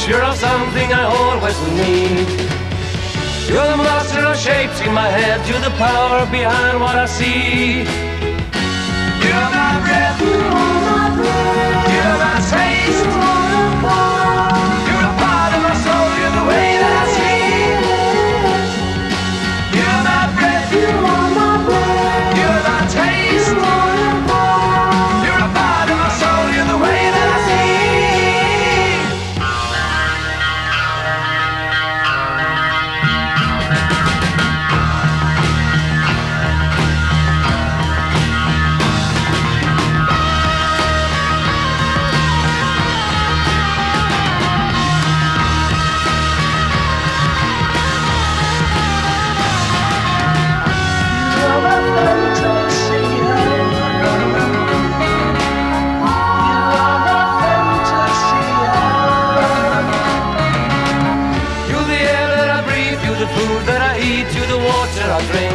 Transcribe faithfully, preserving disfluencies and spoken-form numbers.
picture of something I always will need. You're the master of shapes in my head. You're the power behind what I see. You're my breath. You're my taste. You're a part of my soul. You're the way that I sleep. You're my breath. You're my taste. You're a part of my soul. You're the way that I sleep. You're the air that I breathe, you're the food that I eat, you're the water I drink.